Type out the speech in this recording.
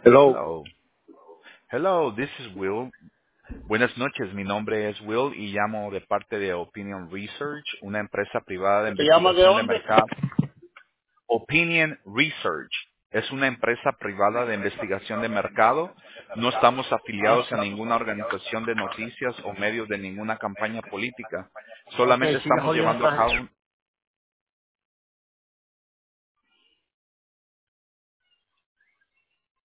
Hello. Hello. Hello, this is Will. Buenas noches, mi nombre es Will y llamo de parte de Opinion Research, una empresa privada de ¿Te llamas de investigación de dónde? mercado. Opinion Research es una empresa privada de investigación de mercado. No estamos afiliados a ninguna organización de noticias o medios de ninguna campaña política. Ok, Solamente sigue estamos jodiendo llevando a esta cabo gente.